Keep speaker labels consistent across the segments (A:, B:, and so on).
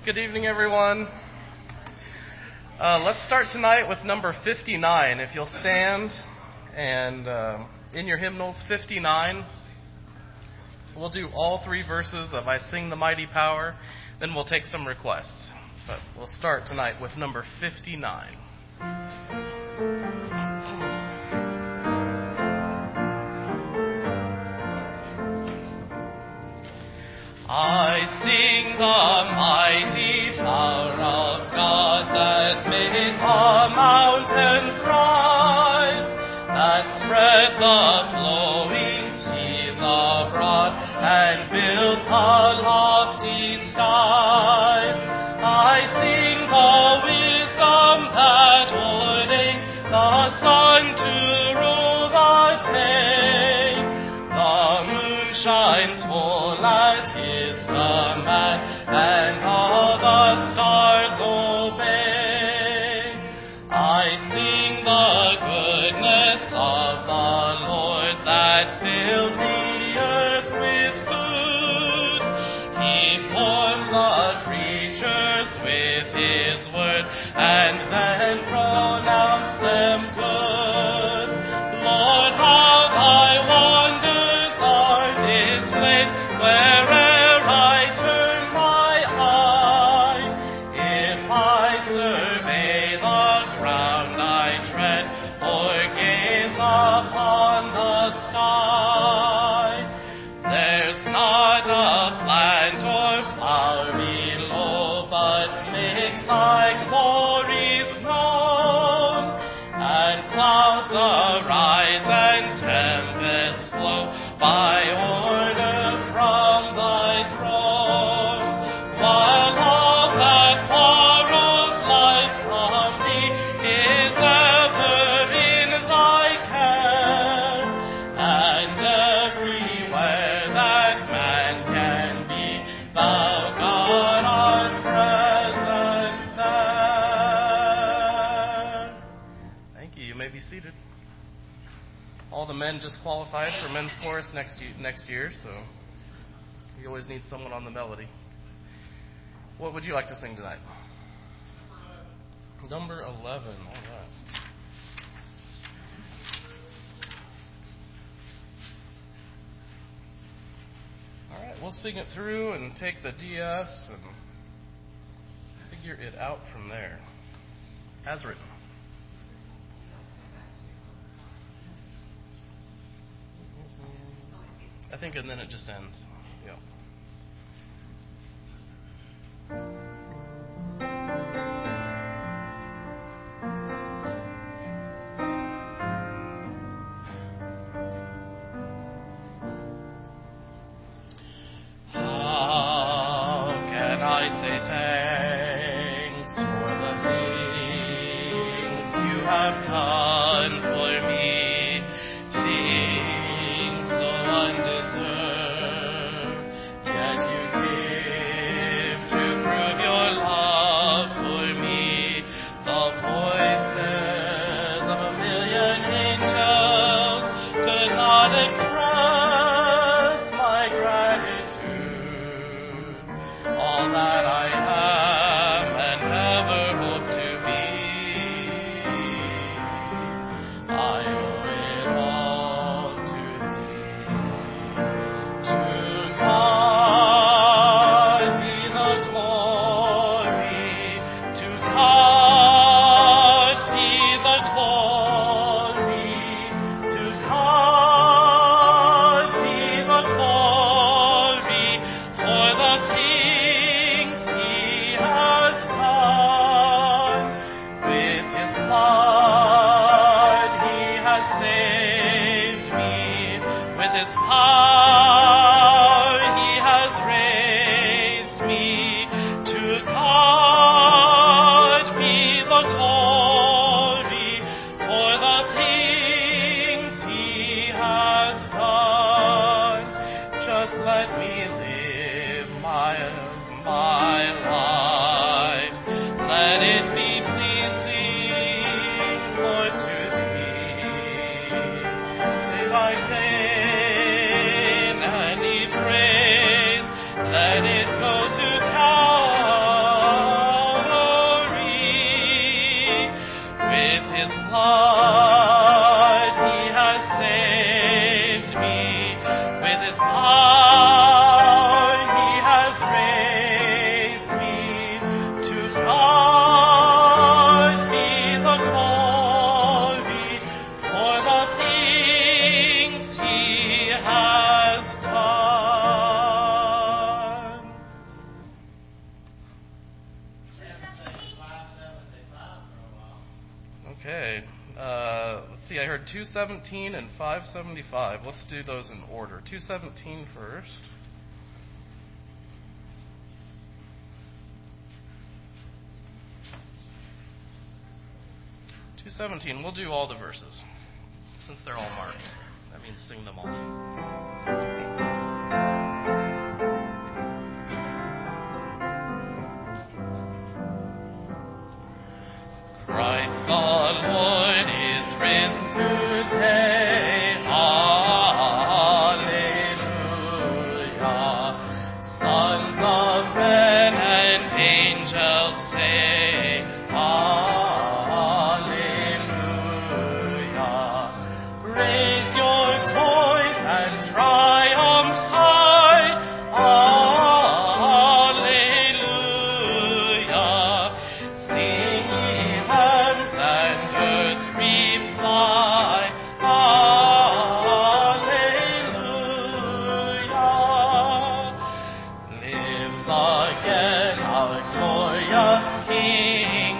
A: Good evening, everyone. Let's start tonight with number 59. If you'll stand and in your hymnals, 59. We'll do all three verses of I Sing the Mighty Power, then we'll take some requests. But we'll start tonight with number 59. I sing the mighty power of God that made the mountains rise, that spread the flowing seas abroad and built the lofty skies. I sing the wisdom that ordained the sun to rule the day. The moon shines full at his command, and all the stars obey. I sing the goodness of the Lord that filled the earth with food. He formed the creatures with his word, and then pronounced them good. Lord, how thy wonders are displayed where'er I turn my eye. If I survey the ground I tread, or gaze upon the sky, there's not a plant or flower below, but makes thy glories known. And clouds arise and tempests flow by order from thy throne, while all that borrows life from thee is ever in thy care. And everywhere that man can be, thou God art present there. Thank you. You may be seated. All the men just qualified for men's chorus next year, so you always need someone on the melody. What would you like to sing tonight? Number 11. All right. All right, we'll sing it through and take the DS and figure it out from there. As written. I think, and then it just ends. Yeah. How can I say thanks for the things you have done for me? Things so undeserved, yet you give to prove your love for me. The voices of a million angels could not express my gratitude. All that I am and ever hope to be Okay. Let's see. I heard 217 and 575. Let's do those in order. 217 first. 217. We'll do all the verses since they're all marked. That means sing them all. Christ the Lord is risen today. Alleluia. Sons of men and angels say, Alleluia. Raise your toys and triumphs high. Alleluia. Sing ye heavens and earth reply. Alleluia. Lives again our glorious King.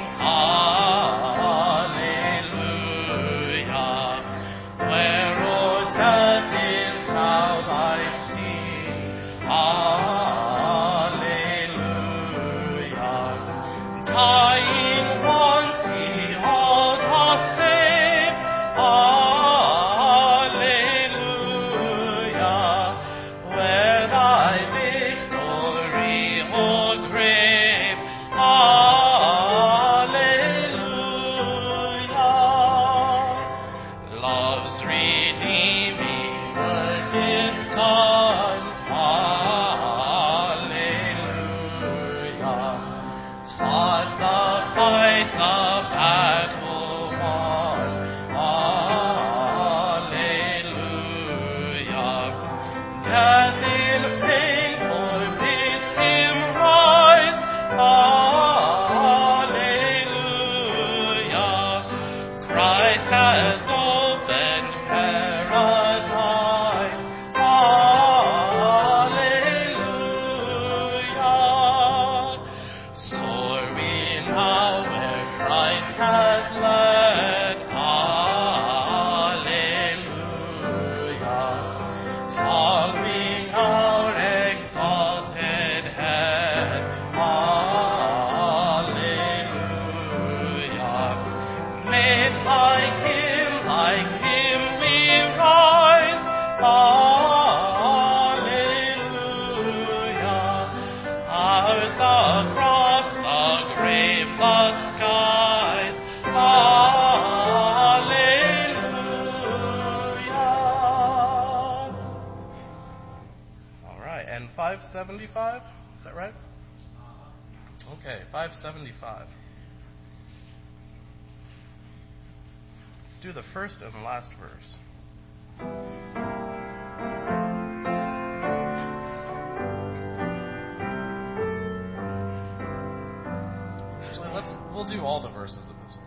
A: Alleluia. Where, O death, is now thy sting? Alleluia. Dying once he all doth save. Alleluia. Where thy victory, O grave. Alleluia. Love's redeeming work is done. Alleluia. Fought the fight, the battle won. Alleluia. Death in pain forbids him rise. Alleluia. Christ has opened paradise. Alleluia. Soar we now where Christ has led. Alleluia. Following our exalted head. Alleluia. Made like him we rise. Alleluia. Ours the cross, the grave, the skies. Alleluia. All right, and 575? Is that right? Okay, 575. Let's do the first and last verse. Actually, we'll do all the verses of this one.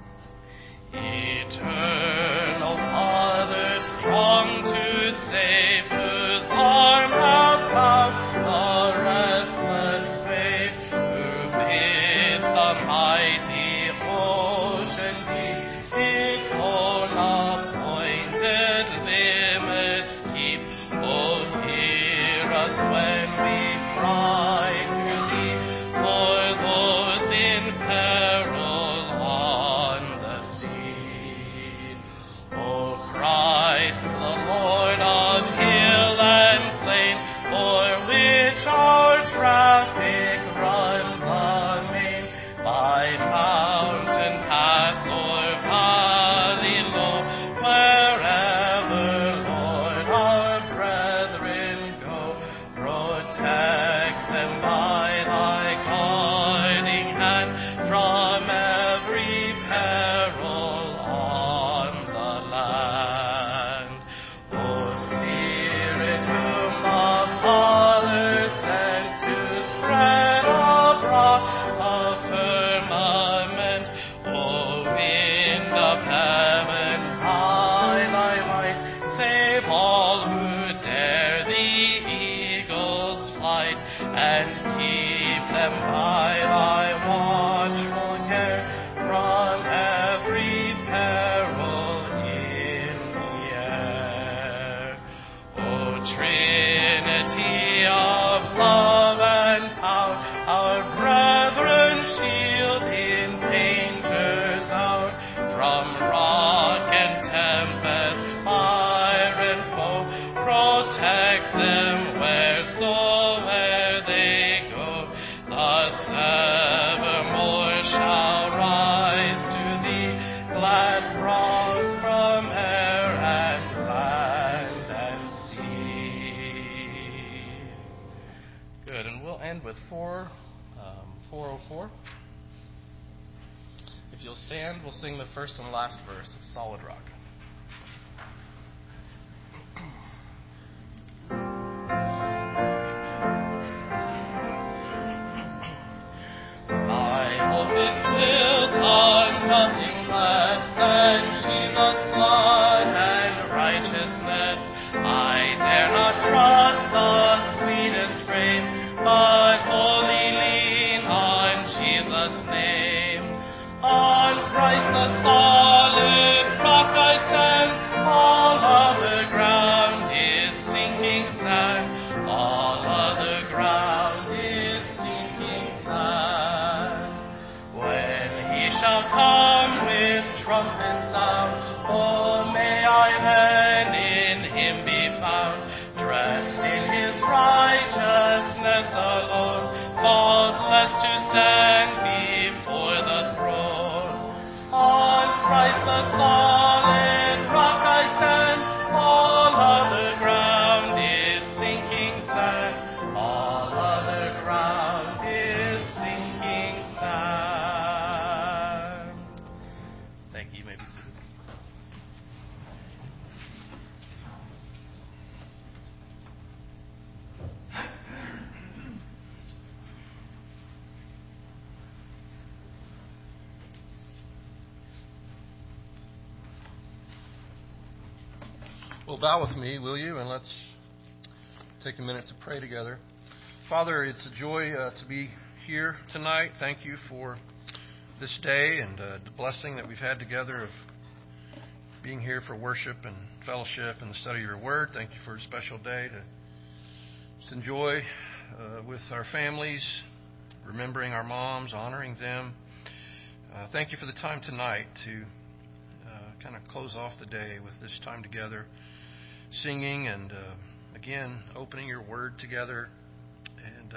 A: Eternal Father, strong to save, whose arm hath bound the restless wave, who bids the mighty ocean deep its own appointed limits keep. Oh, hear us when we cry to thee, for those in peril on the sea. O Christ, the Lord of 404. If you'll stand, we'll sing the first and last verse of Solid Rock. Well, bow with me, will you? And let's take a minute to pray together. Father, it's a joy to be here tonight. Thank you for this day and the blessing that we've had together of being here for worship and fellowship and the study of your word. Thank you for a special day to just enjoy with our families, remembering our moms, honoring them. Thank you for the time tonight to kind of close off the day with this time together, singing and, again, opening your word together. And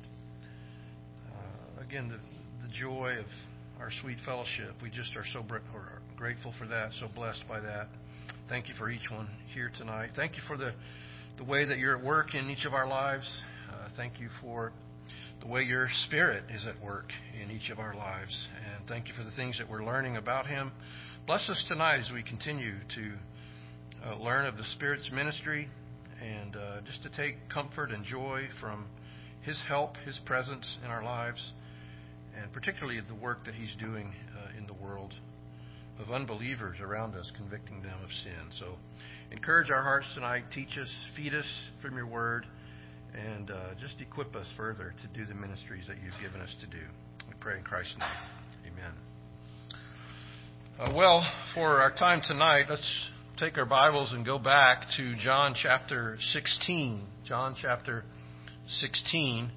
A: again, the joy of our sweet fellowship. We just are so grateful for that, so blessed by that. Thank you for each one here tonight. Thank you for the way that you're at work in each of our lives. Thank you for the way your Spirit is at work in each of our lives. And thank you for the things that we're learning about Him. Bless us tonight as we continue to learn of the Spirit's ministry and just to take comfort and joy from His help, His presence in our lives, and particularly the work that He's doing in the world of unbelievers around us, convicting them of sin. So encourage our hearts tonight. Teach us, feed us from your word, and just equip us further to do the ministries that you've given us to do. We pray in Christ's name. Amen. Well, for our time tonight, let's take our Bibles and go back to John chapter 16. John chapter 16.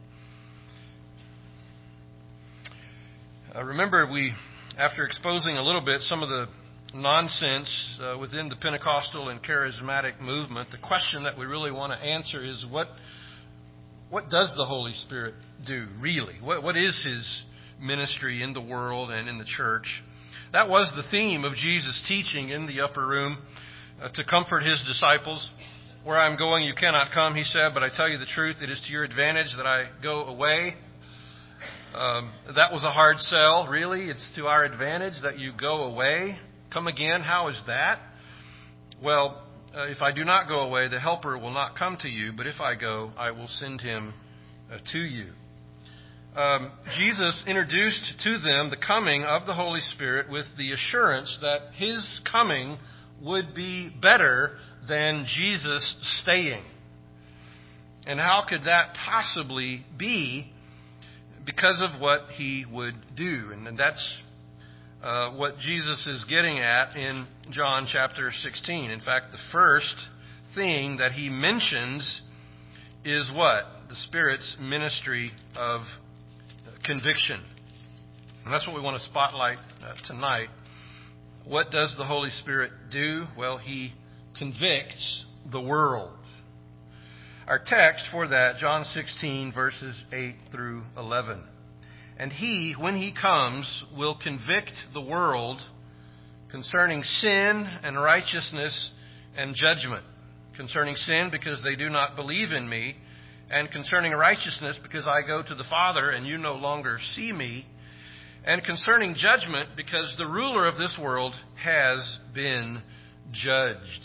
A: Remember, after exposing a little bit some of the nonsense within the Pentecostal and charismatic movement, the question that we really want to answer is what does the Holy Spirit do, really? What is His ministry in the world and in the church? That was the theme of Jesus' teaching in the upper room to comfort His disciples. Where I'm going, you cannot come, He said, but I tell you the truth, it is to your advantage that I go away. That was a hard sell, really. It's to our advantage that you go away. Come again, how is that? Well, if I do not go away, the Helper will not come to you, but if I go, I will send Him to you. Jesus introduced to them the coming of the Holy Spirit with the assurance that His coming would be better than Jesus staying. And how could that possibly be? Because of what He would do. And that's what Jesus is getting at in John chapter 16. In fact, the first thing that He mentions is what? The Spirit's ministry of conviction. And that's what we want to spotlight tonight. What does the Holy Spirit do? Well, He convicts the world. Our text for that, John 16, verses 8 through 11. And He, when He comes, will convict the world concerning sin and righteousness and judgment. Concerning sin, because they do not believe in Me,
B: and concerning righteousness, because I go to the Father and you no longer see me, and concerning judgment, because the ruler of this world has been judged.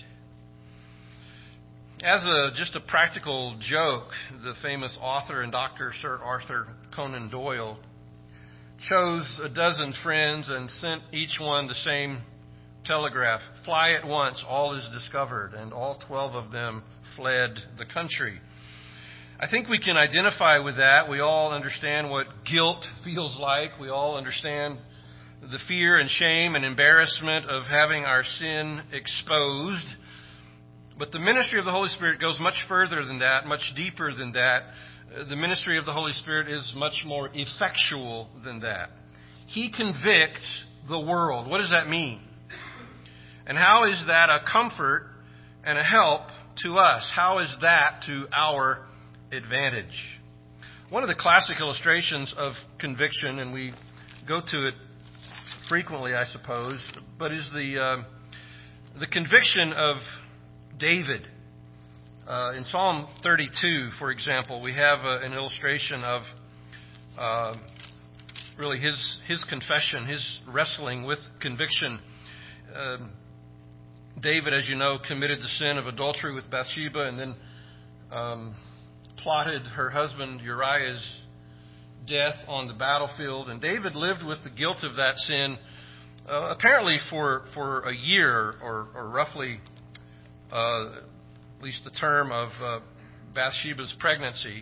B: As just a practical joke, the famous author and doctor Sir Arthur Conan Doyle chose a dozen friends and sent each one the same telegraph: fly at once, all is discovered, and all 12 of them fled the country. I think we can identify with that. We all understand what guilt feels like. We all understand the fear and shame and embarrassment of having our sin exposed. But the ministry of the Holy Spirit goes much further than that, much deeper than that. The ministry of the Holy Spirit is much more effectual than that. He convicts the world. What does that mean? And how is that a comfort and a help to us? How is that to our advantage? One of the classic illustrations of conviction, and we go to it frequently, I suppose, but is the conviction of David. In Psalm 32, for example, we have an illustration of really his confession, his wrestling with conviction. David, as you know, committed the sin of adultery with Bathsheba and then plotted her husband Uriah's death on the battlefield. And David lived with the guilt of that sin apparently for a year or roughly at least the term of Bathsheba's pregnancy.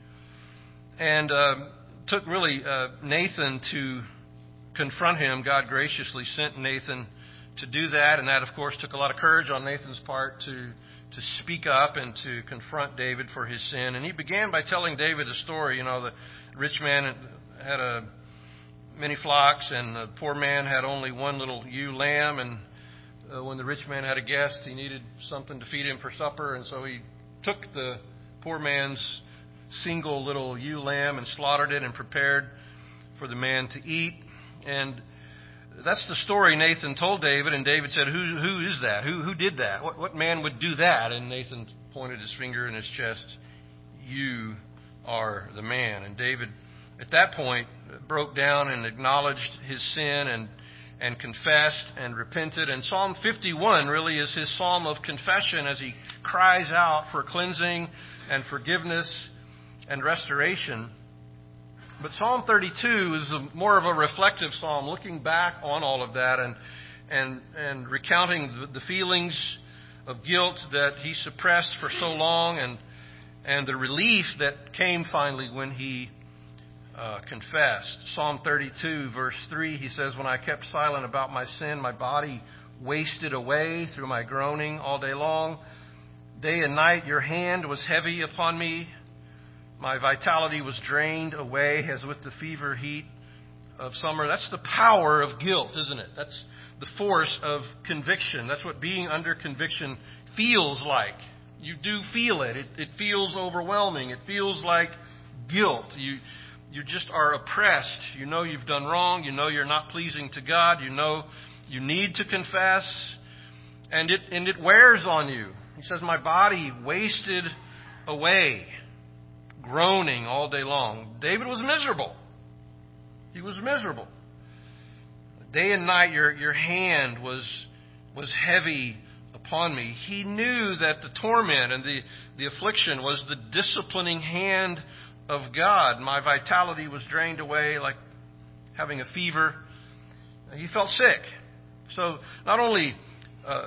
B: And took really Nathan to confront him. God graciously sent Nathan to do that, and that, of course, took a lot of courage on Nathan's part to speak up and to confront David for his sin. And he began by telling David a story. You know, the rich man had many flocks, and the poor man had only one little ewe lamb. And when the rich man had a guest, he needed something to feed him for supper, and so he took the poor man's single little ewe lamb and slaughtered it and prepared for the man to eat. And that's the story Nathan told David, and David said, Who is that? Who did that? What man would do that? And Nathan pointed his finger in his chest. You are the man. And David, at that point, broke down and acknowledged his sin and confessed and repented. And Psalm 51 really is his psalm of confession as he cries out for cleansing and forgiveness and restoration. But Psalm 32 is more of a reflective psalm, looking back on all of that and recounting the feelings of guilt that he suppressed for so long and the relief that came finally when he confessed. Psalm 32, verse 3, he says, When I kept silent about my sin, my body wasted away through my groaning all day long. Day and night your hand was heavy upon me. My vitality was drained away as with the fever heat of summer. That's the power of guilt, isn't it? That's the force of conviction. That's what being under conviction feels like. You do feel it. It feels overwhelming. It feels like guilt. You just are oppressed. You know you've done wrong. You know you're not pleasing to God. You know you need to confess. And it wears on you. He says, my body wasted away, groaning all day long. David was miserable. He was miserable. Day and night your hand was heavy upon me. He knew that the torment and the affliction was the disciplining hand of God. My vitality was drained away like having a fever. He felt sick. So not only a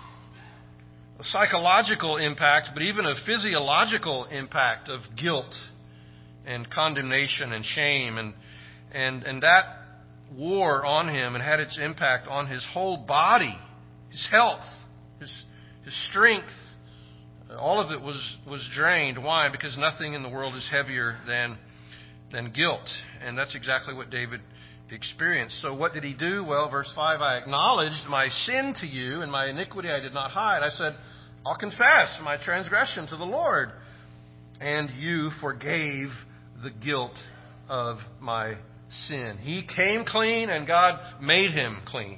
B: psychological impact, but even a physiological impact of guilt and condemnation and shame. And that wore on him and had its impact on his whole body, his health, his strength. All of it was drained. Why? Because nothing in the world is heavier than guilt. And that's exactly what David experienced. So what did he do? Well, verse 5, I acknowledged my sin to you, and my iniquity I did not hide. I said, I'll confess my transgression to the Lord. And you forgave the guilt of my sin. He came clean, and God made him clean.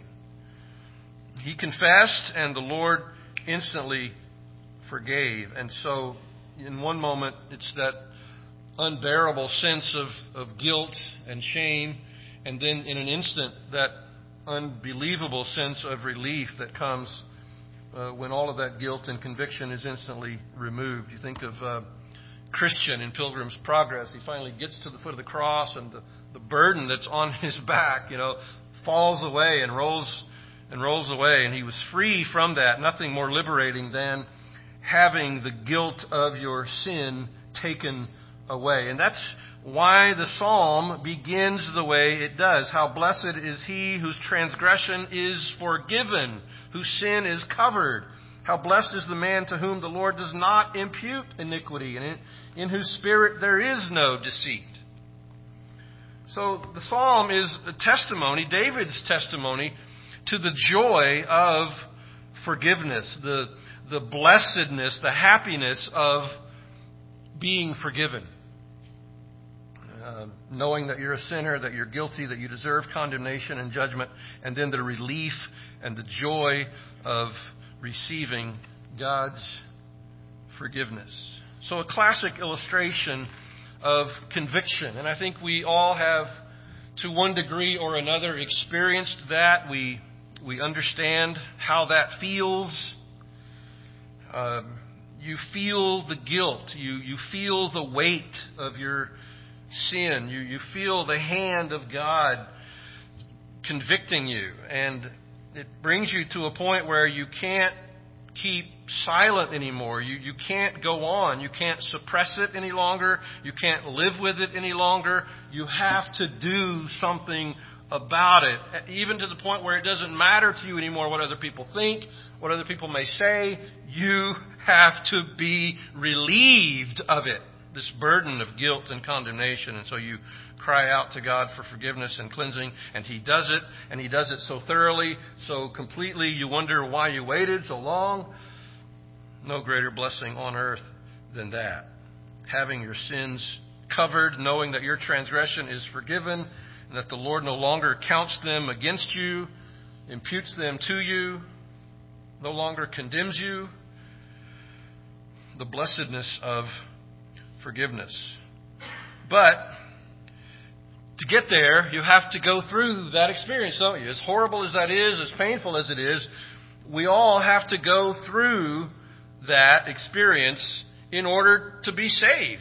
B: He confessed, and the Lord instantly forgave. And so in one moment, it's that unbearable sense of guilt and shame, and then in an instant, that unbelievable sense of relief that comes when all of that guilt and conviction is instantly removed. You think of Christian in Pilgrim's Progress. He finally gets to the foot of the cross, and the burden that's on his back, falls away and rolls away, and he was free from that. Nothing more liberating than having the guilt of your sin taken away. And that's why the psalm begins the way it does. How blessed is he whose transgression is forgiven, whose sin is covered. How blessed is the man to whom the Lord does not impute iniquity, and in whose spirit there is no deceit. So the psalm is a testimony, David's testimony, to the joy of forgiveness, the blessedness, the happiness of being forgiven. Knowing that you're a sinner, that you're guilty, that you deserve condemnation and judgment, and then the relief and the joy of receiving God's forgiveness. So a classic illustration of conviction. And I think we all have, to one degree or another, experienced that. We understand how that feels. You feel the guilt. You feel the weight of your sin. You feel the hand of God convicting you. And it brings you to a point where you can't keep silent anymore. You can't go on. You can't suppress it any longer. You can't live with it any longer. You have to do something about it, even to the point where it doesn't matter to you anymore what other people think, what other people may say. You have to be relieved of it, this burden of guilt and condemnation. And so you cry out to God for forgiveness and cleansing, and He does it, and He does it so thoroughly, so completely, you wonder why you waited so long. No greater blessing on earth than that. Having your sins covered, knowing that your transgression is forgiven, and that the Lord no longer counts them against you, imputes them to you, no longer condemns you. The blessedness of forgiveness. But to get there, you have to go through that experience, don't you? As horrible as that is, as painful as it is, we all have to go through that experience in order to be saved.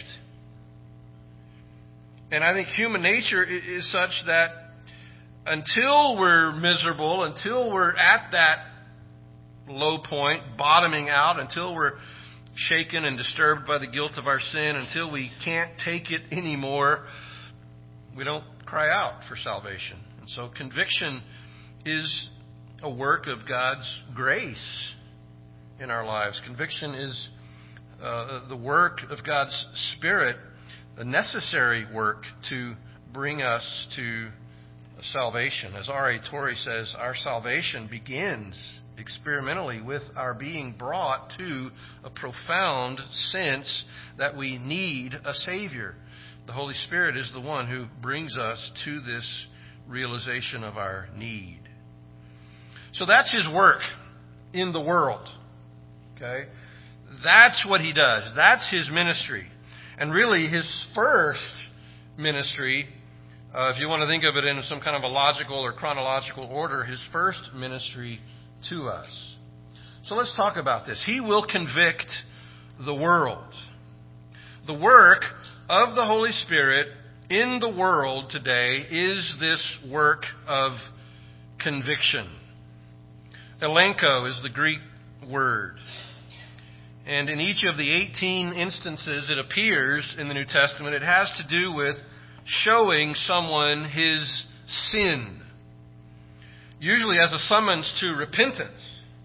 B: And I think human nature is such that until we're miserable, until we're at that low point, bottoming out, until we're shaken and disturbed by the guilt of our sin, until we can't take it anymore, we don't cry out for salvation. And so conviction is a work of God's grace in our lives. Conviction is the work of God's Spirit, a necessary work to bring us to salvation. As R.A. Torrey says, our salvation begins experimentally with our being brought to a profound sense that we need a Savior. The Holy Spirit is the one who brings us to this realization of our need. So that's His work in the world. Okay? That's what He does. That's His ministry. And really, His first ministry, if you want to think of it in some kind of a logical or chronological order, His first ministry to us. So let's talk about this. He will convict the world. The work of the Holy Spirit in the world today is this work of conviction. Elenko is the Greek word. And in each of the 18 instances it appears in the New Testament, it has to do with showing someone his sin. Usually as a summons to repentance.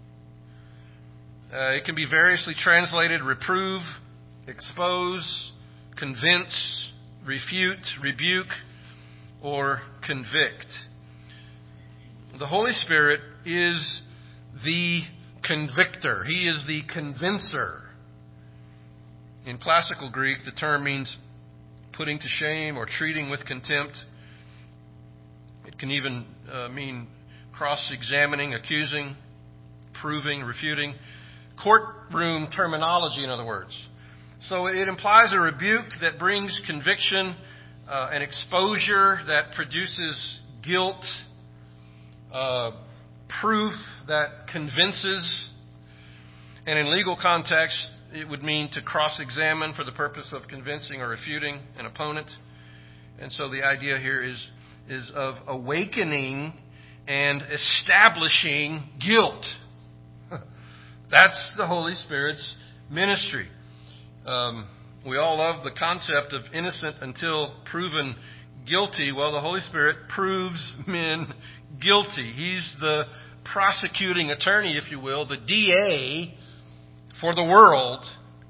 B: It can be variously translated reprove, expose, convince, refute, rebuke, or convict. The Holy Spirit is the convictor. He is the convincer. In classical Greek, the term means putting to shame or treating with contempt. It can even mean cross-examining, accusing, proving, refuting. Courtroom terminology, in other words. So it implies a rebuke that brings conviction, an exposure that produces guilt, proof that convinces, and in legal context, it would mean to cross-examine for the purpose of convincing or refuting an opponent. And so the idea here is of awakening and establishing guilt. That's the Holy Spirit's ministry. We all love the concept of innocent until proven guilty. Well, the Holy Spirit proves men guilty. He's the prosecuting attorney, if you will, the DA for the world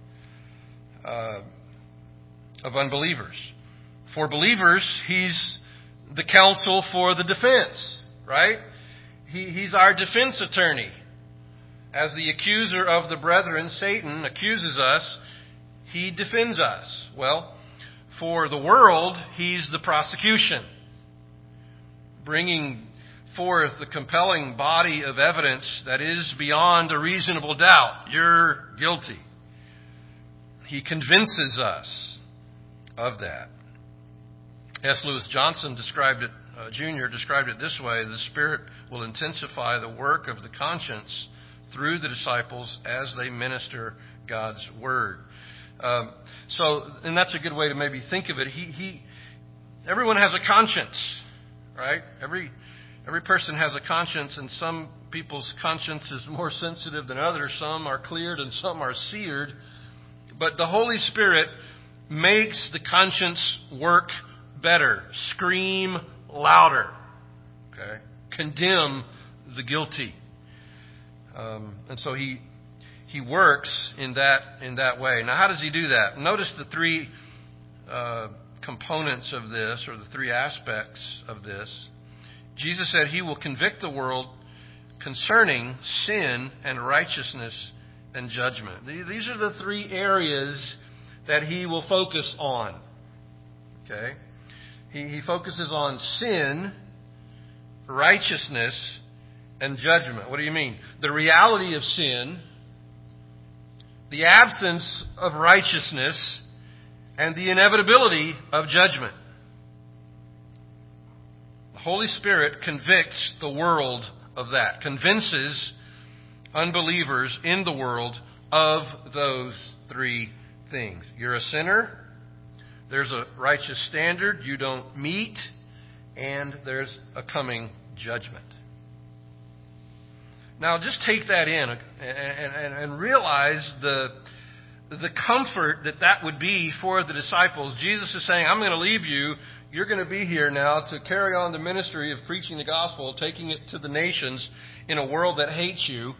B: of unbelievers. For believers, He's the counsel for the defense, right? He's our defense attorney. As the accuser of the brethren, Satan, accuses us, he defends us. Well, for the world, He's the prosecution, bringing forth the compelling body of evidence that is beyond a reasonable doubt. You're guilty. He convinces us of that. S. Lewis Johnson Jr. described it this way: the Spirit will intensify the work of the conscience through the disciples as they minister God's Word. And that's a good way to maybe think of it. Everyone has a conscience, right? Every person has a conscience, and some people's conscience is more sensitive than others. Some are cleared and some are seared. But the Holy Spirit makes the conscience work better, scream louder, okay? Condemn the guilty. And so he works in that way. Now, how does He do that? Notice the three components of this, or the three aspects of this. Jesus said He will convict the world concerning sin and righteousness and judgment. These are the three areas that He will focus on. Okay? He focuses on sin, righteousness, and judgment. What do you mean? The reality of sin, the absence of righteousness, and the inevitability of judgment. The Holy Spirit convicts the world of that, convinces unbelievers in the world of those three things. You're a sinner, there's a righteous standard you don't meet, and there's a coming judgment. Now, just take that in and realize the comfort that would be for the disciples. Jesus is saying, I'm going to leave you. You're going to be here now to carry on the ministry of preaching the gospel, taking it to the nations in a world that hates you.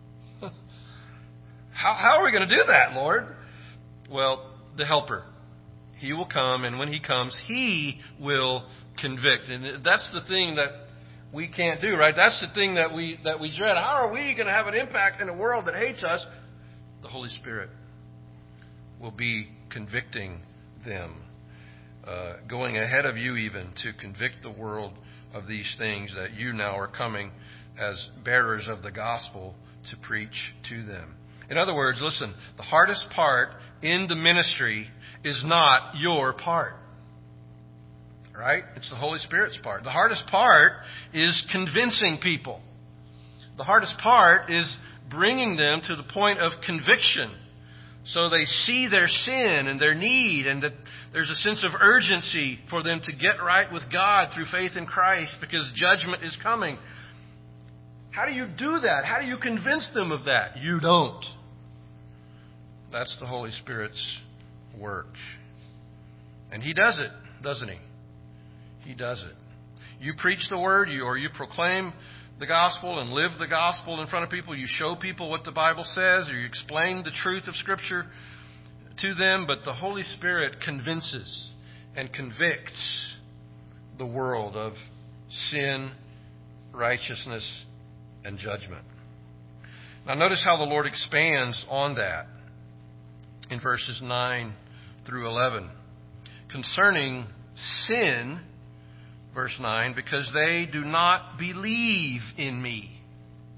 B: How are we going to do that, Lord? Well, the Helper. He will come, and when He comes, He will convict. And that's the thing that we can't do, right? That's the thing that we dread. How are we going to have an impact in a world that hates us? The Holy Spirit will be convicting them, going ahead of you even to convict the world of these things that you now are coming as bearers of the gospel to preach to them. In other words, listen, the hardest part in the ministry is not your part. Right? It's the Holy Spirit's part. The hardest part is convincing people. The hardest part is bringing them to the point of conviction, so they see their sin and their need, and that there's a sense of urgency for them to get right with God through faith in Christ, because judgment is coming. How do you do that? How do you convince them of that? You don't. That's the Holy Spirit's work. And He does it, doesn't He? He does it. You preach the Word, or you proclaim the gospel and live the gospel in front of people. You show people what the Bible says, or you explain the truth of Scripture to them. But the Holy Spirit convinces and convicts the world of sin, righteousness, and judgment. Now notice how the Lord expands on that in verses 9 through 11. Concerning sin, verse 9, because they do not believe in me.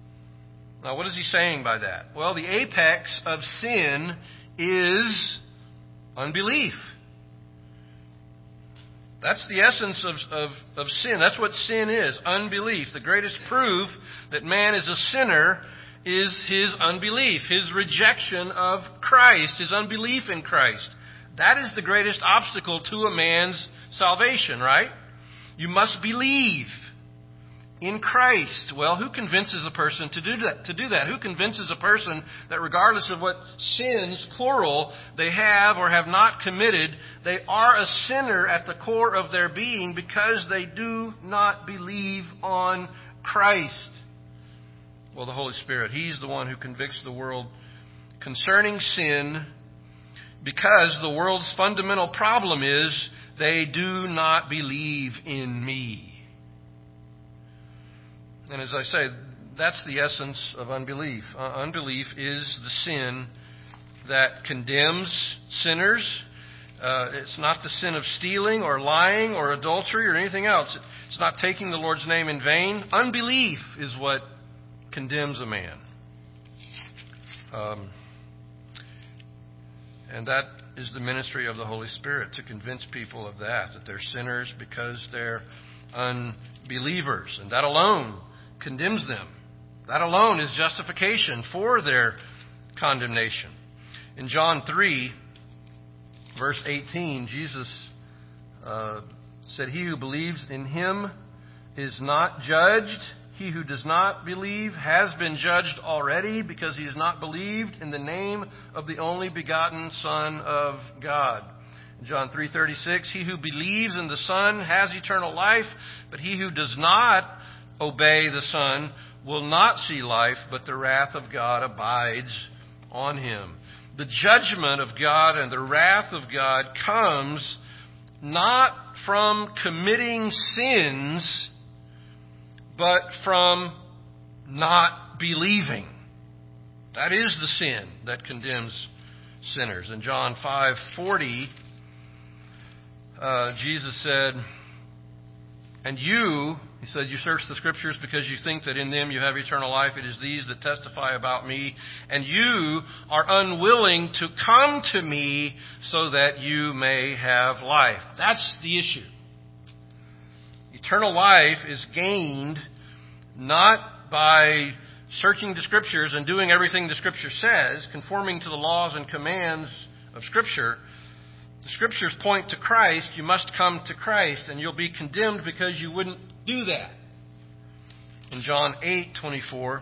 B: Now, what is He saying by that? Well, the apex of sin is Unbelief. That's the essence of sin. That's what sin is, unbelief. The greatest proof that man is a sinner is his unbelief, his rejection of Christ, his unbelief in Christ. That is the greatest obstacle to a man's salvation, right? You must believe in Christ. Well, who convinces a person to do that? Who convinces a person that regardless of what sins, plural, they have or have not committed, they are a sinner at the core of their being because they do not believe on Christ? Well, the Holy Spirit. He's the one who convicts the world concerning sin, because the world's fundamental problem is they do not believe in me. And as I say, that's the essence of unbelief. Unbelief is the sin that condemns sinners. It's not the sin of stealing or lying or adultery or anything else. It's not taking the Lord's name in vain. Unbelief is what condemns a man. And that is the ministry of the Holy Spirit, to convince people of that they're sinners because they're unbelievers. And that alone condemns them. That alone is justification for their condemnation. In John 3, verse 18, Jesus said, "He who believes in him is not judged. He who does not believe has been judged already, because he has not believed in the name of the only begotten Son of God." In John 3:36, "He who believes in the Son has eternal life, but he who does not obey the Son will not see life, but the wrath of God abides on him." The judgment of God and the wrath of God comes not from committing sins, but from not believing. That is the sin that condemns sinners. In John 5:40, Jesus said, "And you," he said, "you search the Scriptures because you think that in them you have eternal life. It is these that testify about me. And you are unwilling to come to me so that you may have life." That's the issue. Eternal life is gained not by searching the Scriptures and doing everything the Scripture says, conforming to the laws and commands of Scripture. The Scriptures point to Christ. You must come to Christ, and you'll be condemned because you wouldn't do that. In John 8:24,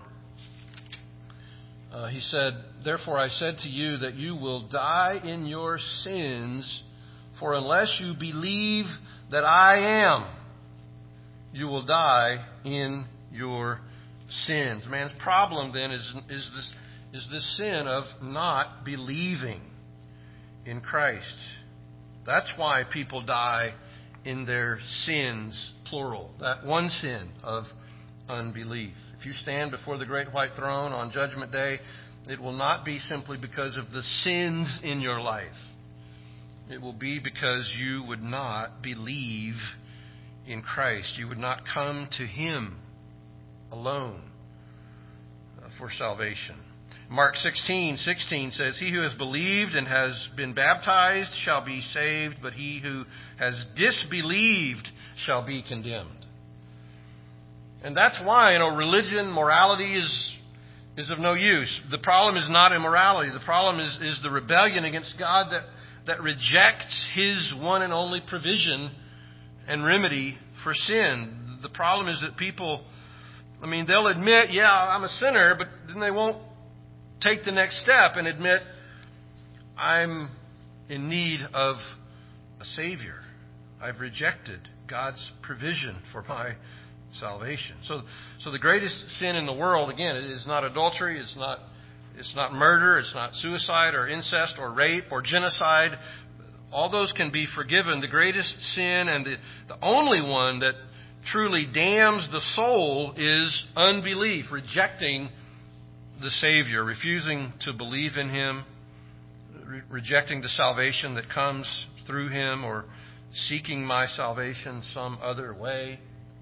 B: he said, "Therefore I said to you that you will die in your sins, for unless you believe that I am, you will die in your sins." Man's problem then is this sin of not believing in Christ. That's why people die in their sins, plural. That one sin of unbelief. If you stand before the great white throne on Judgment Day, it will not be simply because of the sins in your life. It will be because you would not believe in Christ. You would not come to Him alone for salvation. Mark 16:16 says, "He who has believed and has been baptized shall be saved, but he who has disbelieved shall be condemned." And that's why, religion, morality is of no use. The problem is not immorality. The problem is the rebellion against God that rejects His one and only provision and remedy for sin. The problem is that people, they'll admit, yeah, I'm a sinner, but then they won't take the next step and admit, I'm in need of a Savior. I've rejected God's provision for my salvation. So the greatest sin in the world, again, is not adultery, it's not murder, it's not suicide or incest or rape or genocide. All those can be forgiven. The greatest sin and the only one that truly damns the soul is unbelief, rejecting the Savior, refusing to believe in Him, rejecting the salvation that comes through Him, or seeking my salvation some other way.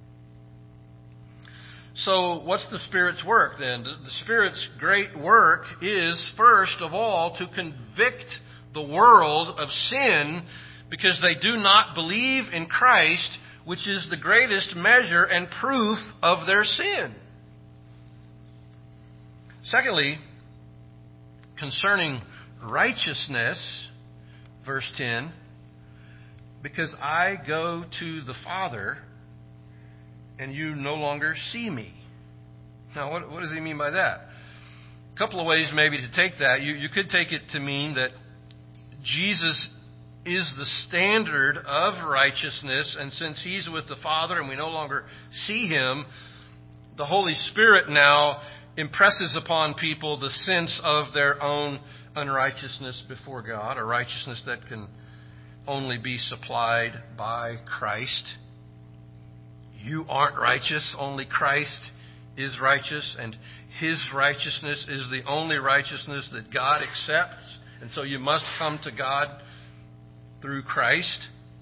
B: So what's the Spirit's work then? The Spirit's great work is, first of all, to convict the world of sin because they do not believe in Christ, which is the greatest measure and proof of their sin. Secondly, concerning righteousness, verse 10, because I go to the Father and you no longer see me. Now, what does he mean by that? A couple of ways maybe to take that. You could take it to mean that Jesus is the standard of righteousness, and since he's with the Father and we no longer see him, the Holy Spirit now impresses upon people the sense of their own unrighteousness before God, a righteousness that can only be supplied by Christ. You aren't righteous, only Christ is righteous, and his righteousness is the only righteousness that God accepts, and so you must come to God through Christ.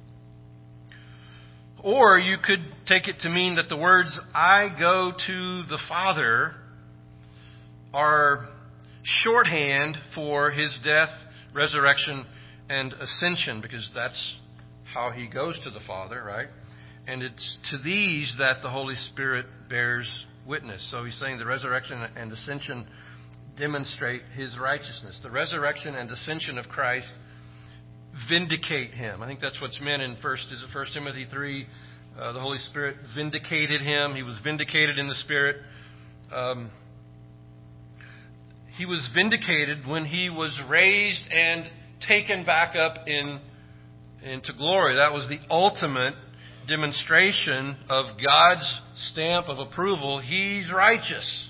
B: Or you could take it to mean that the words, I go to the Father, are shorthand for his death, resurrection, and ascension, because that's how he goes to the Father, right? And it's to these that the Holy Spirit bears witness. So he's saying the resurrection and ascension demonstrate his righteousness. The resurrection and ascension of Christ vindicate him. I think that's what's meant in 1 Timothy 3. The Holy Spirit vindicated him. He was vindicated in the Spirit. He was vindicated when he was raised and taken back up into glory. That was the ultimate demonstration of God's stamp of approval. He's righteous.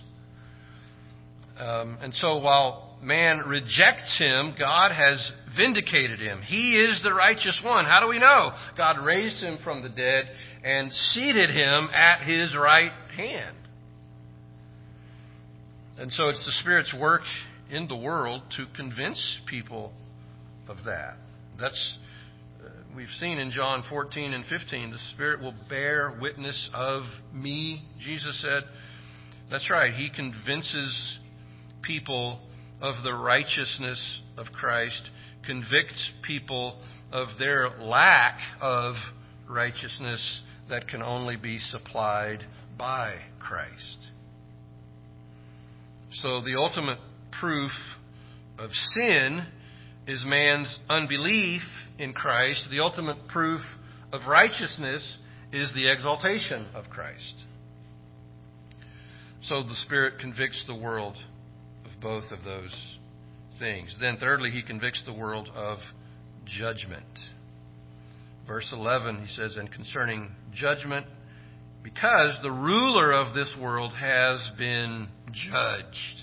B: And so while man rejects him, God has vindicated him. He is the righteous one. How do we know? God raised him from the dead and seated him at his right hand. And so it's the Spirit's work in the world to convince people of that. That's we've seen in John 14 and 15, the Spirit will bear witness of me, Jesus said. That's right. He convinces people of the righteousness of Christ, convicts people of their lack of righteousness that can only be supplied by Christ. So the ultimate proof of sin is man's unbelief in Christ. The ultimate proof of righteousness is the exaltation of Christ. So the Spirit convicts the world of both of those things. Then thirdly, he convicts the world of judgment. Verse 11, he says, and concerning judgment, because the ruler of this world has been judged.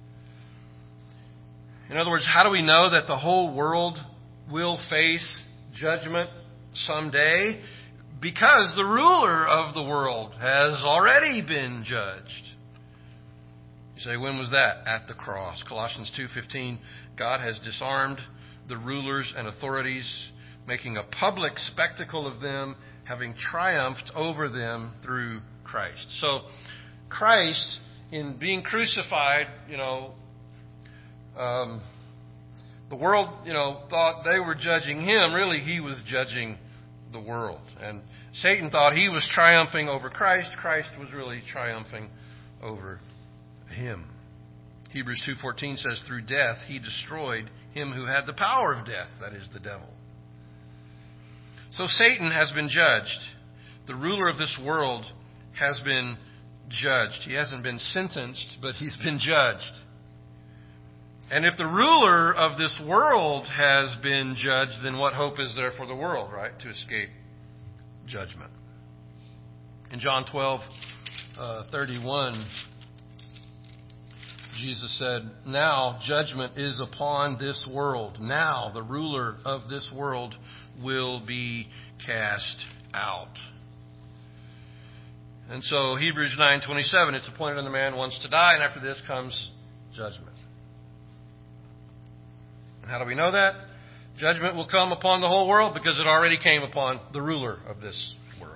B: In other words, how do we know that the whole world will face judgment someday? Because the ruler of the world has already been judged. You say, when was that? At the cross. Colossians 2:15, God has disarmed the rulers and authorities, making a public spectacle of them, having triumphed over them through Christ. So Christ, in being crucified, the world, thought they were judging him. Really, he was judging the world. And Satan thought he was triumphing over Christ. Christ was really triumphing over him. Hebrews 2:14 says, through death he destroyed him who had the power of death, that is, the devil. So Satan has been judged. The ruler of this world has been judged. He hasn't been sentenced, but he's been judged. And if the ruler of this world has been judged, then what hope is there for the world, right, to escape judgment? In John 12:31, Jesus said, now judgment is upon this world. Now the ruler of this world will be cast out. And so Hebrews 9:27, it's appointed on the man once to die, and after this comes judgment. And how do we know that? Judgment will come upon the whole world because it already came upon the ruler of this world.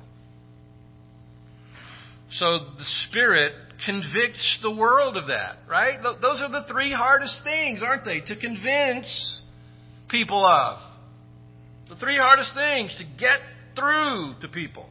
B: So the Spirit convicts the world of that, right? Those are the three hardest things, aren't they? To convince people of. The three hardest things to get through to people: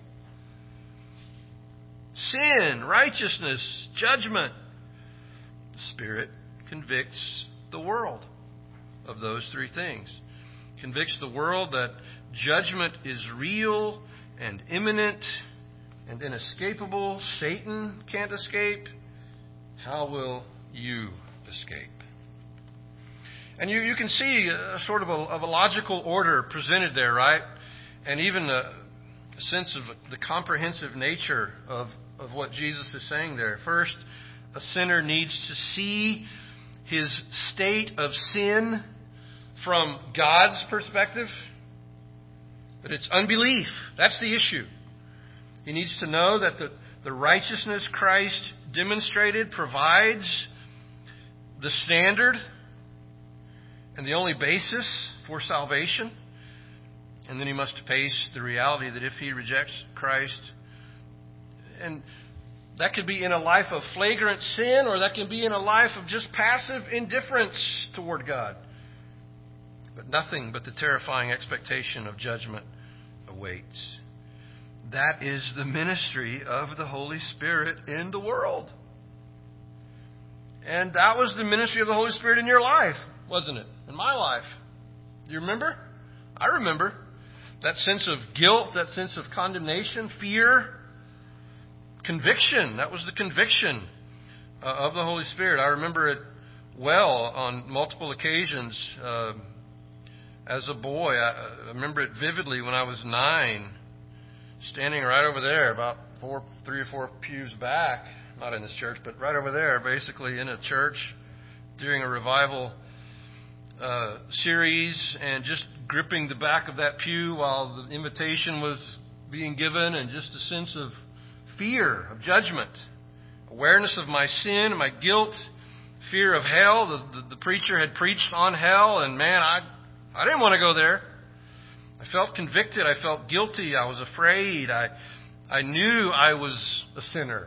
B: sin, righteousness, judgment. The Spirit convicts the world of those three things. Convicts the world that judgment is real and imminent and inescapable. Satan can't escape. How will you escape? And you can see a sort of a logical order presented there, right? And even a sense of the comprehensive nature of what Jesus is saying there. First, a sinner needs to see his state of sin from God's perspective. That it's unbelief. That's the issue. He needs to know that the righteousness Christ demonstrated provides the standard and the only basis for salvation. And then he must face the reality that if he rejects Christ, and that could be in a life of flagrant sin, or that can be in a life of just passive indifference toward God. But nothing but the terrifying expectation of judgment awaits. That is the ministry of the Holy Spirit in the world. And that was the ministry of the Holy Spirit in your life, wasn't it? In my life. Do you remember? I remember. That sense of guilt, that sense of condemnation, fear, conviction. That was the conviction of the Holy Spirit. I remember it well on multiple occasions. As a boy, I remember it vividly when I was 9, standing right over there, about 3 or 4 pews back, not in this church, but right over there, basically in a church during a revival series, and just gripping the back of that pew while the invitation was being given, and just a sense of fear, of judgment, awareness of my sin, my guilt, fear of hell. The preacher had preached on hell, and man, I didn't want to go there. I felt convicted. I felt guilty. I was afraid. I knew I was a sinner.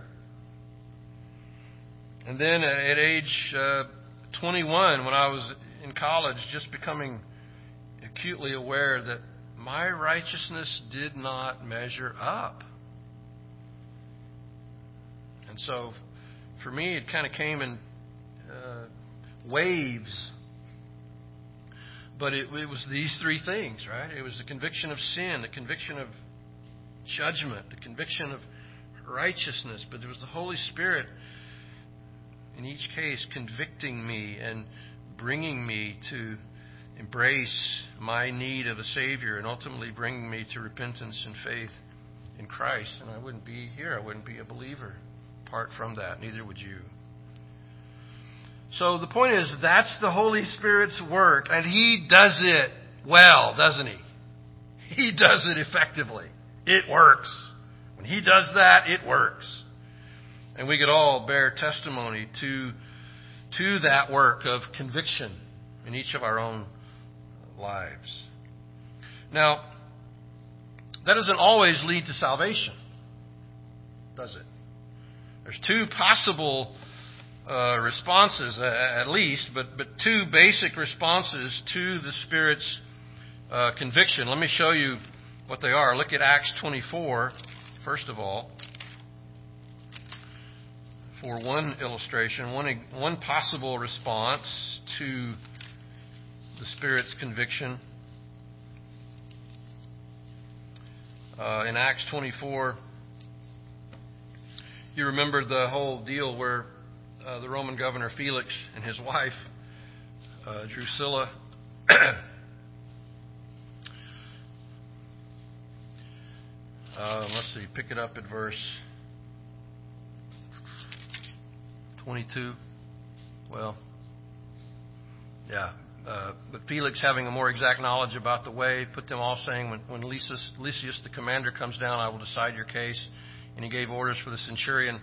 B: And then at age 21, when I was in college, just becoming acutely aware that my righteousness did not measure up. And so for me, it kind of came in waves. But it was these three things, right? It was the conviction of sin, the conviction of judgment, the conviction of righteousness. But it was the Holy Spirit, in each case, convicting me and bringing me to embrace my need of a Savior, and ultimately bringing me to repentance and faith in Christ. And I wouldn't be here. I wouldn't be a believer apart from that. Neither would you. So the point is, that's the Holy Spirit's work, and He does it well, doesn't He? He does it effectively. It works. When He does that, it works. And we could all bear testimony to that work of conviction in each of our own lives. Now, that doesn't always lead to salvation, does it? There's two possible responses, at least, but two basic responses to the Spirit's conviction. Let me show you what they are. Look at Acts 24, first of all, for one illustration, one possible response to the Spirit's conviction. In Acts 24, you remember the whole deal where the Roman governor Felix and his wife, Drusilla, let's see, pick it up at verse 22. Well, yeah. But Felix, having a more exact knowledge about the way, put them all, saying, when Lysias the commander comes down, I will decide your case. And he gave orders for the centurion,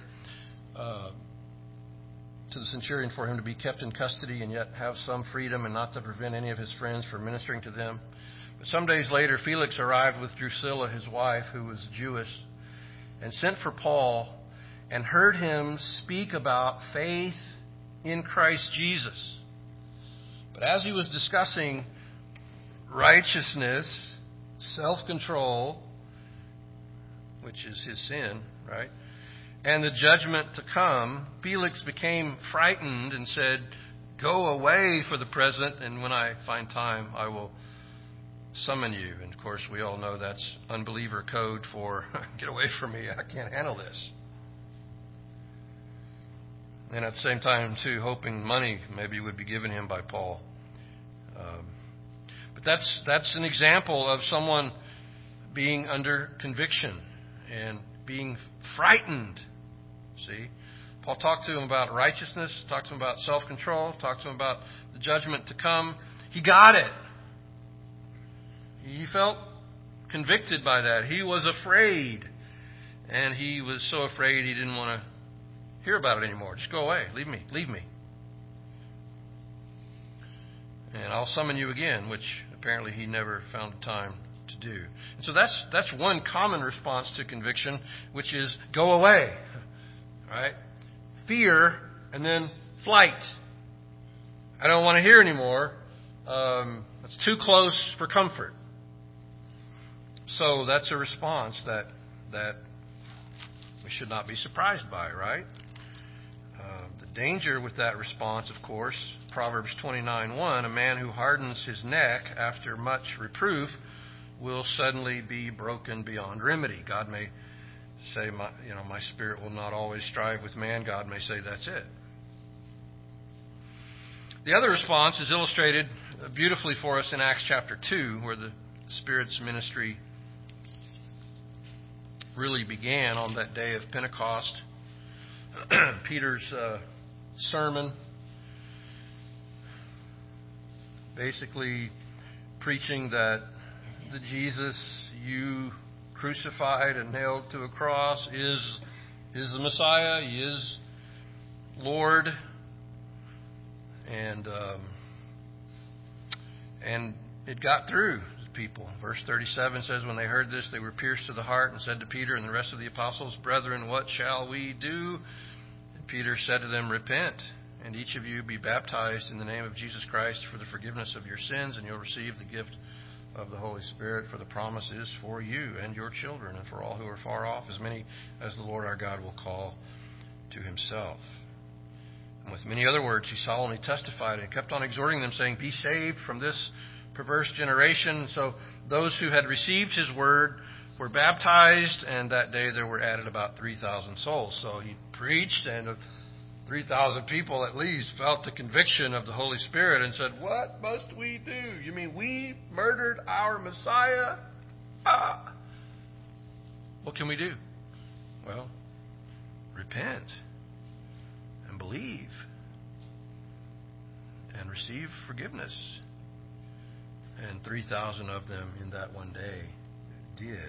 B: for him to be kept in custody and yet have some freedom, and not to prevent any of his friends from ministering to them. But some days later, Felix arrived with Drusilla, his wife, who was Jewish, and sent for Paul and heard him speak about faith in Christ Jesus. But as he was discussing righteousness, self-control, which is his sin, right? And the judgment to come, Felix became frightened and said, "Go away for the present, and when I find time, I will summon you." And of course, we all know that's unbeliever code for "get away from me, I can't handle this." And at the same time, too, hoping money maybe would be given him by Paul. But that's an example of someone being under conviction and being frightened. See? Paul talked to him about righteousness, talked to him about self-control, talked to him about the judgment to come. He got it. He felt convicted by that. He was afraid. And he was so afraid he didn't want to hear about it anymore. Just go away. Leave me. And I'll summon you again, which apparently he never found time to do. And so that's one common response to conviction, which is go away. Right? Fear and then flight. I don't want to hear anymore. It's too close for comfort. So that's a response that we should not be surprised by, right? The danger with that response, of course, Proverbs 29:1, a man who hardens his neck after much reproof will suddenly be broken beyond remedy. God may say, my spirit will not always strive with man. God may say, that's it. The other response is illustrated beautifully for us in Acts chapter 2, where the Spirit's ministry really began on that day of Pentecost. Peter's sermon, basically preaching that the Jesus you crucified and nailed to a cross is the Messiah. He is Lord. And it got through to people. Verse 37 says, when they heard this, they were pierced to the heart and said to Peter and the rest of the apostles, "Brethren, what shall we do?" And Peter said to them, "Repent, and each of you be baptized in the name of Jesus Christ for the forgiveness of your sins, and you'll receive the gift of the Holy Spirit, for the promise is for you and your children and for all who are far off, as many as the Lord our God will call to himself." And with many other words, he solemnly testified and kept on exhorting them, saying, "Be saved from this perverse generation." So those who had received his word were baptized, and that day there were added about 3,000 souls. So he preached, and 3,000 people at least felt the conviction of the Holy Spirit and said, "What must we do? You mean we murdered our Messiah? What can we do?" Well, repent and believe and receive forgiveness. And 3,000 of them in that one day did.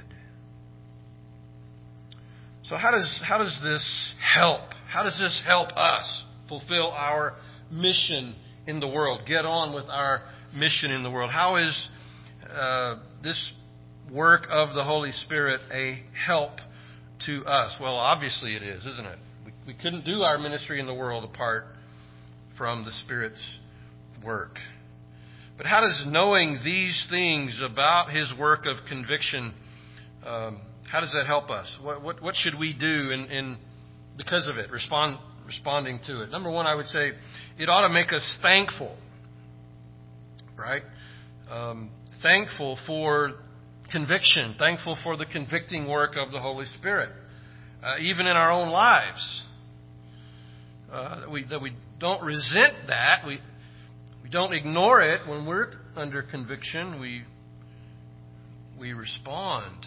B: So how does this help? How does this help us fulfill our mission in the world? Get on with our mission in the world. How is this work of the Holy Spirit a help to us? Well, obviously it is, isn't it? We couldn't do our ministry in the world apart from the Spirit's work. But how does knowing these things about His work of conviction, how does that help us? What should we do in because of it, responding to it? Number one, I would say it ought to make us thankful, right? Thankful for conviction, thankful for the convicting work of the Holy Spirit, even in our own lives. That we don't resent that. We don't ignore it when we're under conviction. We respond.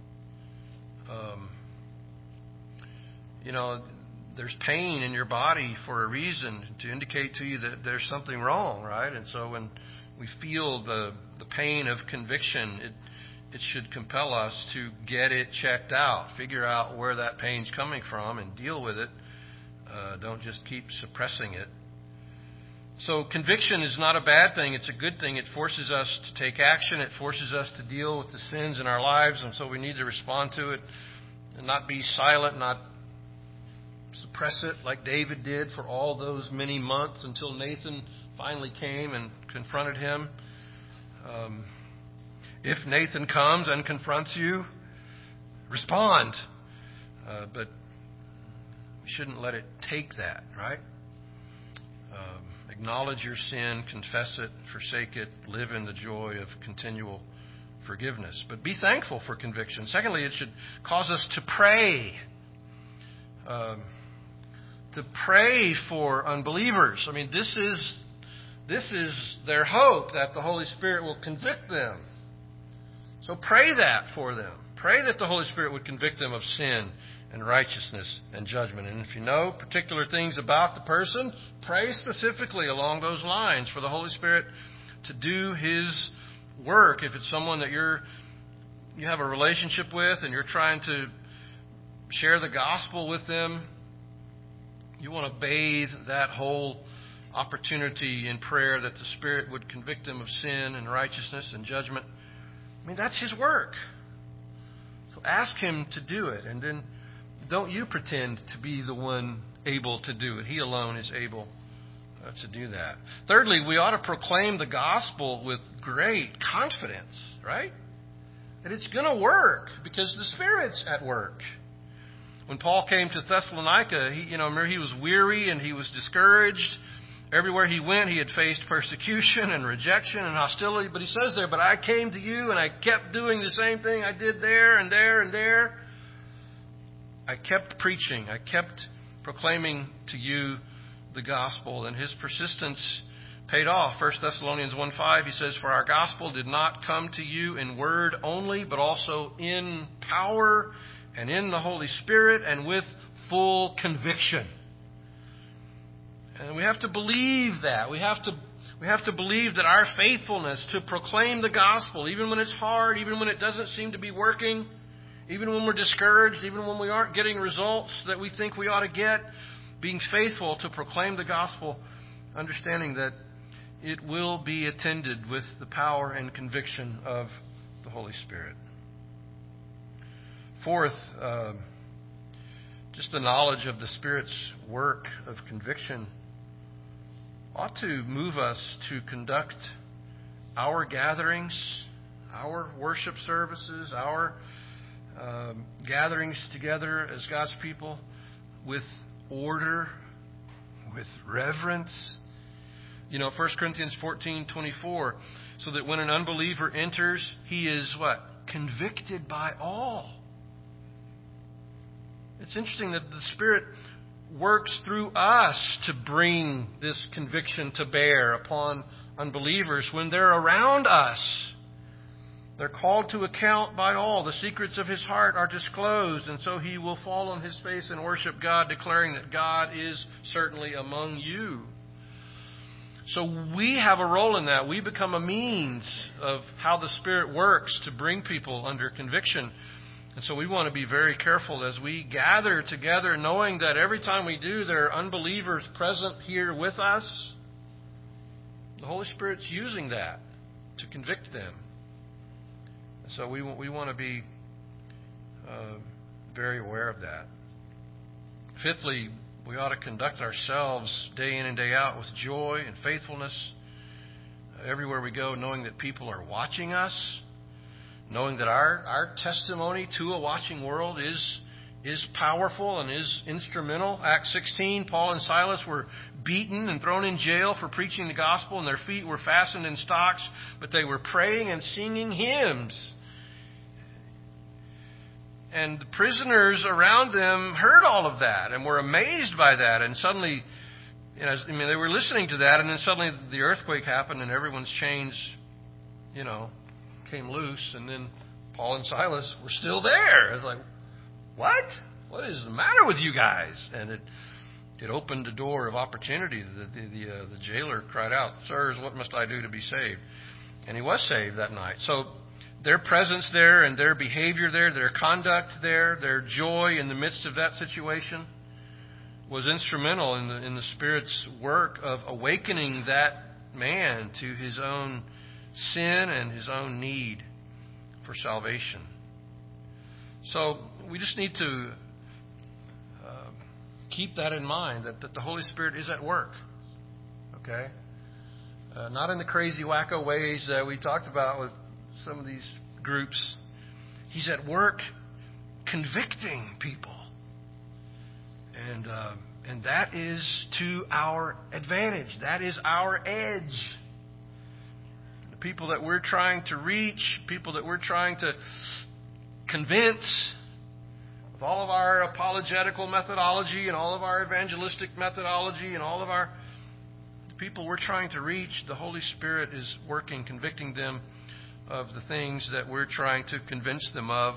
B: There's pain in your body for a reason, to indicate to you that there's something wrong, right? And so when we feel the pain of conviction, it should compel us to get it checked out, figure out where that pain's coming from, and deal with it. Don't just keep suppressing it. So conviction is not a bad thing. It's a good thing. It forces us to take action. It forces us to deal with the sins in our lives. And so we need to respond to it and not be silent, not suppress it like David did for all those many months until Nathan finally came and confronted him. If Nathan comes and confronts you, respond. But we shouldn't let it take that, right? Acknowledge your sin, confess it, forsake it, live in the joy of continual forgiveness. But be thankful for conviction. Secondly, it should cause us to pray. To pray for unbelievers. I mean, this is their hope, that the Holy Spirit will convict them. So pray that for them. Pray that the Holy Spirit would convict them of sin and righteousness and judgment. And if you know particular things about the person, pray specifically along those lines for the Holy Spirit to do His work. If it's someone that you have a relationship with and you're trying to share the gospel with them, you want to bathe that whole opportunity in prayer that the Spirit would convict them of sin and righteousness and judgment. I mean, that's His work. So ask Him to do it, and then don't you pretend to be the one able to do it. He alone is able to do that. Thirdly, we ought to proclaim the gospel with great confidence, right? That it's going to work because the Spirit's at work. When Paul came to Thessalonica, he was weary and he was discouraged. Everywhere he went, he had faced persecution and rejection and hostility. But he says there, but I came to you and I kept doing the same thing I did there and there and there. I kept preaching. I kept proclaiming to you the gospel. And his persistence paid off. 1 Thessalonians 1:5, he says, for our gospel did not come to you in word only, but also in power and in the Holy Spirit and with full conviction. And we have to believe that. We have to believe that our faithfulness to proclaim the gospel, even when it's hard, even when it doesn't seem to be working, even when we're discouraged, even when we aren't getting results that we think we ought to get, being faithful to proclaim the gospel, understanding that it will be attended with the power and conviction of the Holy Spirit. Fourth, just the knowledge of the Spirit's work of conviction ought to move us to conduct our gatherings, our worship services, our gatherings together as God's people with order, with reverence. 1 Corinthians 14:24, so that when an unbeliever enters, he is what? Convicted by all. It's interesting that the Spirit works through us to bring this conviction to bear upon unbelievers when they're around us. They're called to account by all. The secrets of his heart are disclosed, and so he will fall on his face and worship God, declaring that God is certainly among you. So we have a role in that. We become a means of how the Spirit works to bring people under conviction. And so we want to be very careful as we gather together, knowing that every time we do, there are unbelievers present here with us. The Holy Spirit's using that to convict them. So we want to be very aware of that. Fifthly, we ought to conduct ourselves day in and day out with joy and faithfulness everywhere we go, knowing that people are watching us, knowing that our testimony to a watching world is powerful and is instrumental. Acts 16, Paul and Silas were beaten and thrown in jail for preaching the gospel, and their feet were fastened in stocks, but they were praying and singing hymns. And the prisoners around them heard all of that and were amazed by that. And suddenly, they were listening to that, and then suddenly the earthquake happened and everyone's chains, came loose. And then Paul and Silas were still there. I was like, what? What is the matter with you guys? And it opened a door of opportunity. The jailer cried out, sirs, what must I do to be saved? And he was saved that night. So their presence there and their behavior there, their conduct there, their joy in the midst of that situation was instrumental in the Spirit's work of awakening that man to his own sin and his own need for salvation. So we just need to keep that in mind, that the Holy Spirit is at work. Okay? Not in the crazy wacko ways that we talked about with some of these groups. He's at work convicting people. And that is to our advantage. That is our edge. The people that we're trying to reach, people that we're trying to convince with all of our apologetical methodology and all of our evangelistic methodology and all of the people we're trying to reach, the Holy Spirit is working, convicting them of the things that we're trying to convince them of.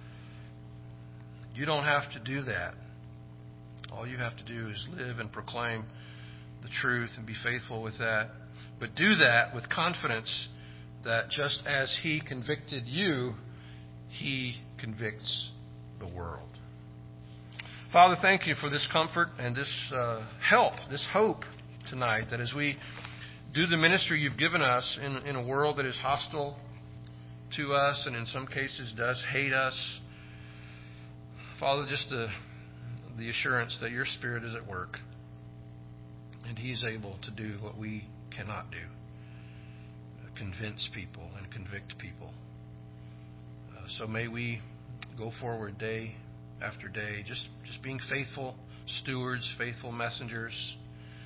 B: You don't have to do that. All you have to do is live and proclaim the truth and be faithful with that. But do that with confidence that just as He convicted you, He convicts the world. Father, thank you for this comfort and this help, this hope tonight, that as we do the ministry you've given us in a world that is hostile to us and in some cases does hate us, Father, just the assurance that your Spirit is at work and He's able to do what we cannot do, convince people and convict people. So may we go forward day after day, just being faithful stewards, faithful messengers,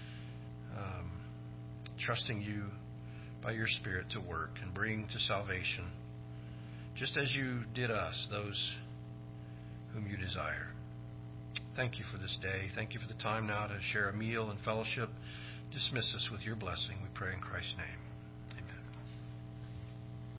B: trusting you by your Spirit to work and bring to salvation, just as you did us, those whom you desire. Thank you for this day. Thank you for the time now to share a meal and fellowship. Dismiss us with your blessing, we pray in Christ's name.